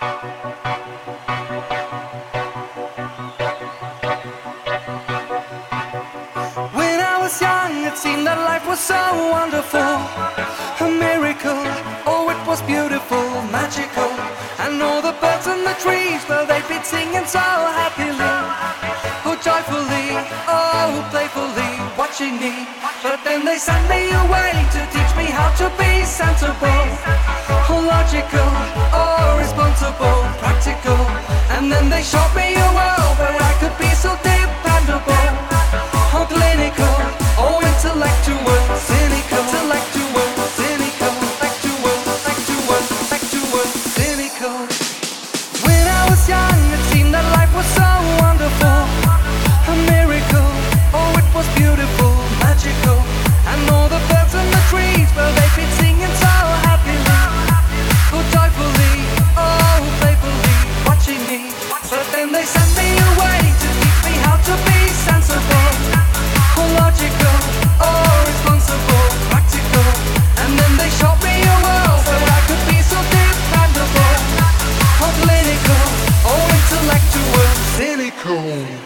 When I was young, it seemed that life was so wonderful, a miracle. Oh, it was beautiful, magical. And all the birds in the trees, well, they'd been singing so happily, oh, joyfully, oh, playfully, watching me. But then they sent me away to teach me how to be sensible, oh, logical, oh, responsible, practical. And then they showed me a world where I could be so dependable, oh, clinical, oh, intellectual, cynical, intellectual, cynical, intellectual, intellectual, cynical. When I was young, it seemed that life was so wonderful, a miracle. Oh, it was beautiful, magical. And all the birds in the trees, well, they've been singing so happily, oh, joyfully, oh, playfully, watching me. But then they sent me away to teach me how to be sensible, oh, logical, oh, responsible, practical. And then they showed me a world where I could be so dependable, oh, clinical, oh, intellectual, cynical.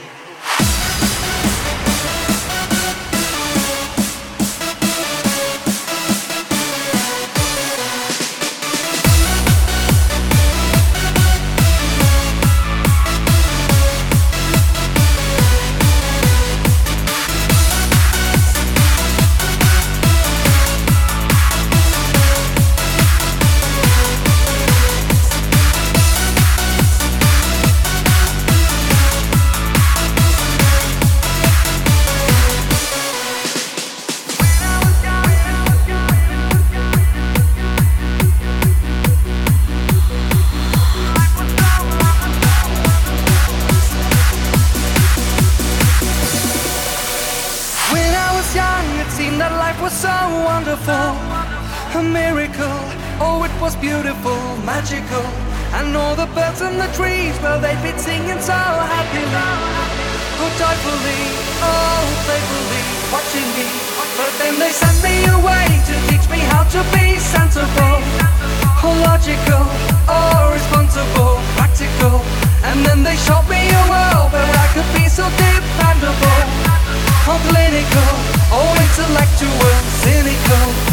Seemed that life was so wonderful, a miracle. Oh, it was beautiful, magical. And all the birds in the trees, well, they'd been singing so happily, oh, joyfully, oh, playfully, watching me. But then they sent me away to teach me how to be sensible, oh, logical, oh, responsible, practical. And then they showed me a world where I could be so dependable, oh, clinical, oh, intellectual, cynical.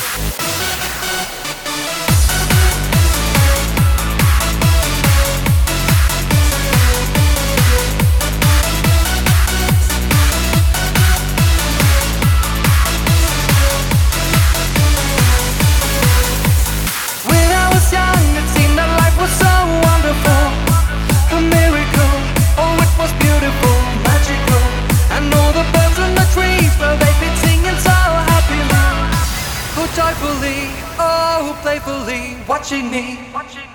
When I was young, it seemed that life was so wonderful, a miracle. Oh, it was beautiful, magical. And all the birds in the trees, well, they've been singing so happily, oh, joyfully, oh, playfully, watching me.